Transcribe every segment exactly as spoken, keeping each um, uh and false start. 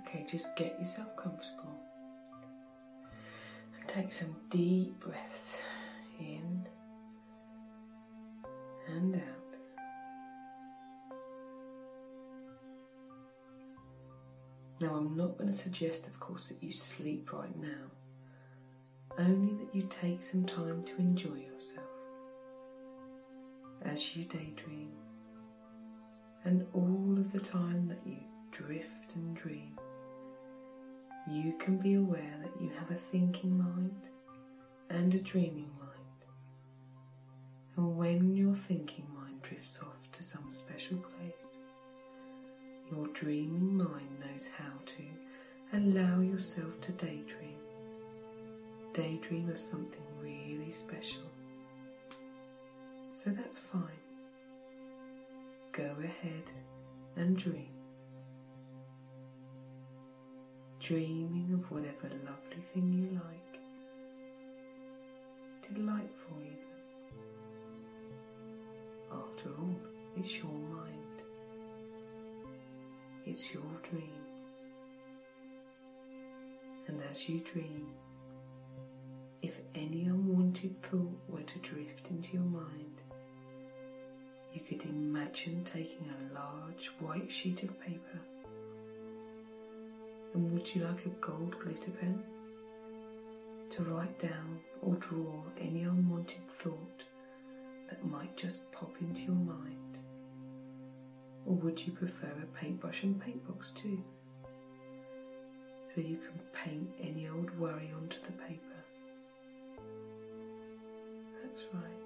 Okay, just get yourself comfortable and take some deep breaths in and out. Now, I'm not going to suggest, of course, that you sleep right now, only that you take some time to enjoy yourself as you daydream, and all of the time that you drift and dream, you can be aware that you have a thinking mind and a dreaming mind. And when your thinking mind drifts off to some special place, your dreaming mind knows how to allow yourself to daydream. Daydream of something really special. So that's fine. Go ahead and dream. Dreaming of whatever lovely thing you like. Delightful even. After all, it's your mind. It's your dream. And as you dream, if any unwanted thought were to drift into your mind, you could imagine taking a large white sheet of paper. And would you like a gold glitter pen to write down or draw any unwanted thought that might just pop into your mind? Or would you prefer a paintbrush and paintbox too? So you can paint any old worry onto the paper. That's right.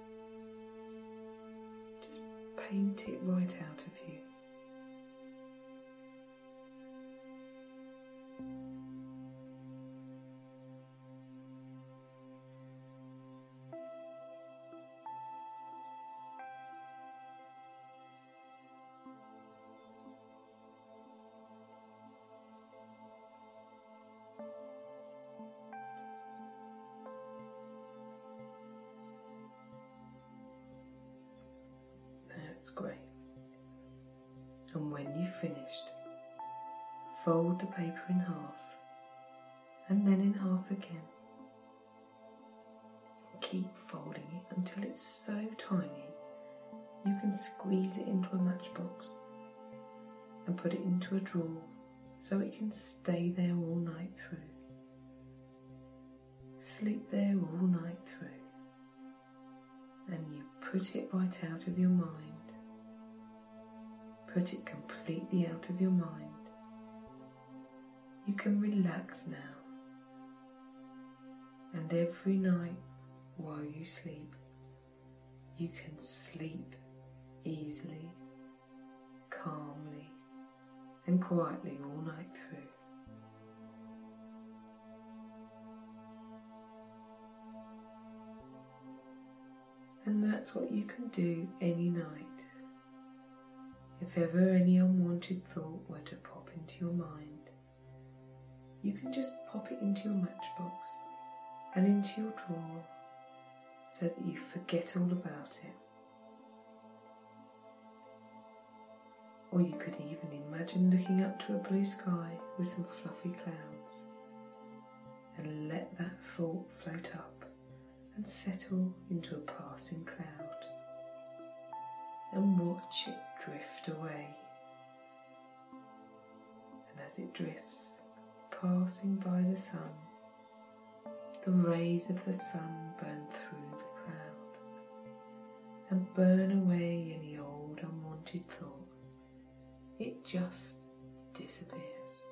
Just paint it right out of you. That's great. And when you've finished, fold the paper in half and then in half again. And keep folding it until it's so tiny you can squeeze it into a matchbox and put it into a drawer so it can stay there all night through. Sleep there all night through. And you put it right out of your mind. Put it completely out of your mind. You can relax now. And every night while you sleep, you can sleep easily, calmly, and quietly all night through. And that's what you can do any night. If ever any unwanted thought were to pop into your mind, you can just pop it into your matchbox and into your drawer so that you forget all about it. Or you could even imagine looking up to a blue sky with some fluffy clouds and let that thought float up and settle into a passing cloud, and watch it drift away. And as it drifts, passing by the sun, the rays of the sun burn through the cloud and burn away any old unwanted thought. It just disappears.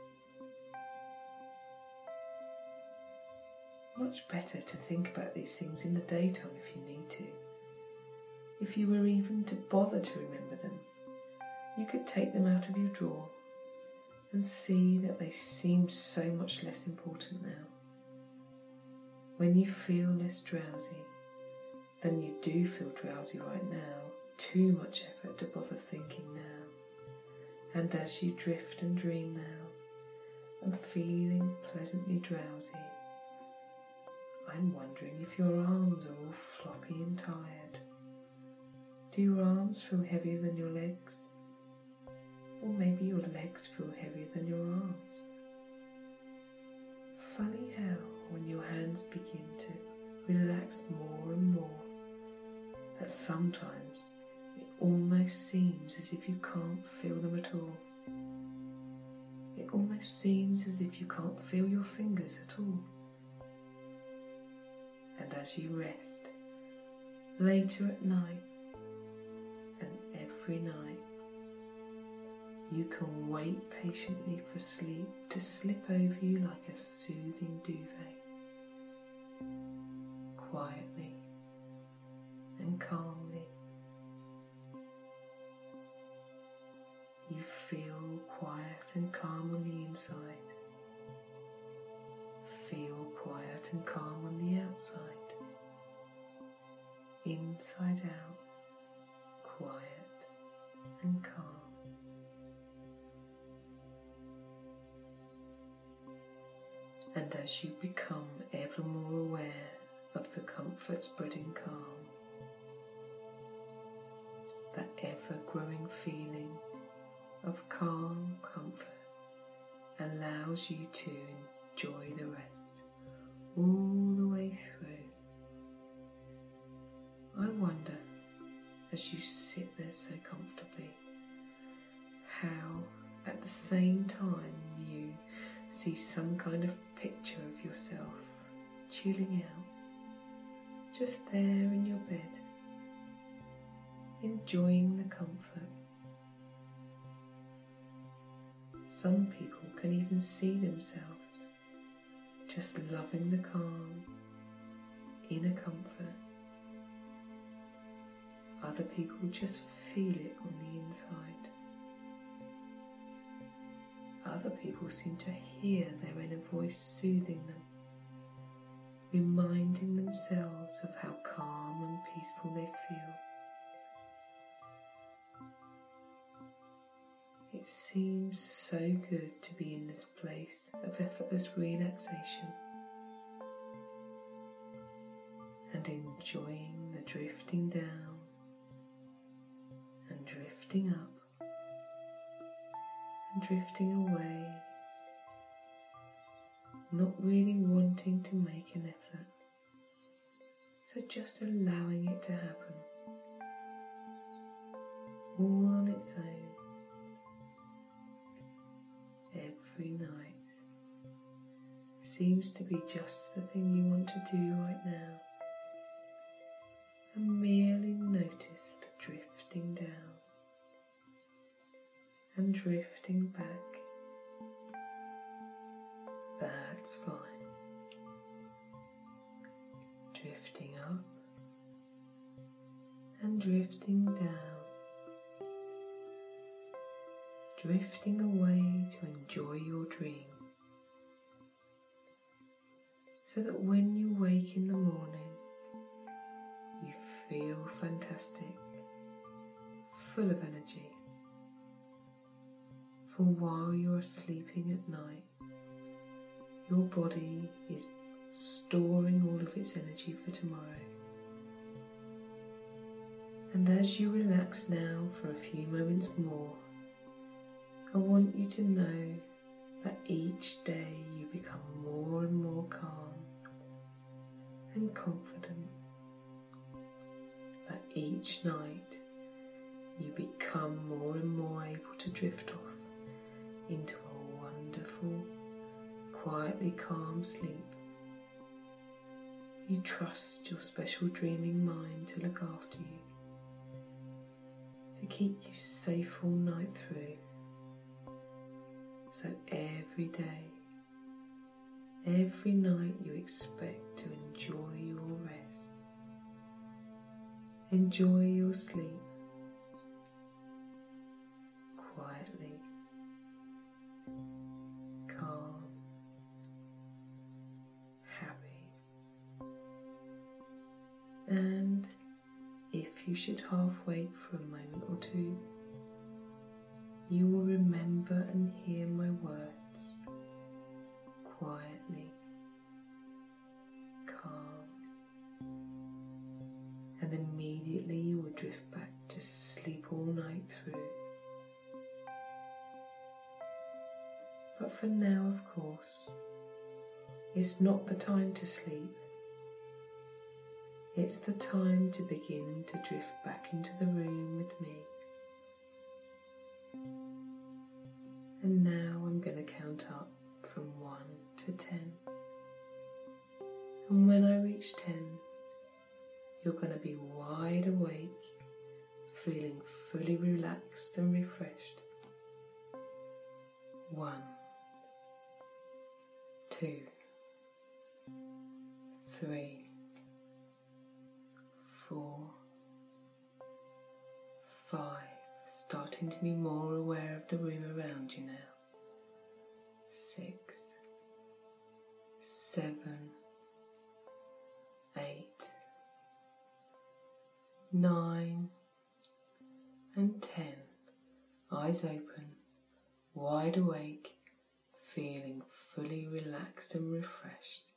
Much better to think about these things in the daytime if you need to. If you were even to bother to remember them, you could take them out of your drawer and see that they seem so much less important now. When you feel less drowsy than you do feel drowsy right now, too much effort to bother thinking now. And as you drift and dream now and feeling pleasantly drowsy, I'm wondering if your arms are all floppy and tired. Do your arms feel heavier than your legs? Or maybe your legs feel heavier than your arms? just begin to relax more and more, that sometimes it almost seems as if you can't feel them at all. It almost seems as if you can't feel your fingers at all. And as you rest, later at night and every night, you can wait patiently for sleep to slip over you like a soothing duvet, quietly and calmly. You feel quiet and calm on the inside. Feel quiet and calm on the outside. Inside out, quiet and calm. And as you become ever more aware of the comfort-spreading calm, that ever-growing feeling of calm comfort allows you to enjoy the rest all the way through. I wonder, as you sit there so comfortably, how at the same time you see some kind of picture of yourself chilling out, just there in your bed, enjoying the comfort. Some people can even see themselves just loving the calm, inner comfort. Other people just feel it on the inside. Other people seem to hear their inner voice soothing them, reminding themselves of how calm and peaceful they feel. It seems so good to be in this place of effortless relaxation and enjoying the drifting down and drifting up and drifting away, not really wanting to make an effort, so just allowing it to happen, all on its own. Every night seems to be just the thing you want to do right now, and merely notice the drifting down and drifting back. That's fine. Drifting up and drifting down. Drifting away to enjoy your dream, so that when you wake in the morning, you feel fantastic, full of energy. For while you are sleeping at night, your body is storing all of its energy for tomorrow. And as you relax now for a few moments more, I want you to know that each day you become more and more calm and confident, that each night you become more and more able to drift off into a wonderful, quietly calm sleep. You trust your special dreaming mind to look after you, to keep you safe all night through. So every day, every night you expect to enjoy your rest, enjoy your sleep, quietly, calm, happy. And if you should half wake for a moment or two, you will remember and hear my words, quietly, calm, and immediately you will drift back to sleep all night through. But for now, of course, It's not the time to sleep. It's the time to begin to drift back into the room with me. And now I'm going to count up from one to ten. And when I reach ten, you're going to be wide awake, feeling fully relaxed and refreshed. One, two, three, four, five, starting to be more aware of the room around you now. Six, seven, eight, nine, and ten. Eyes open, wide awake, feeling fully relaxed and refreshed.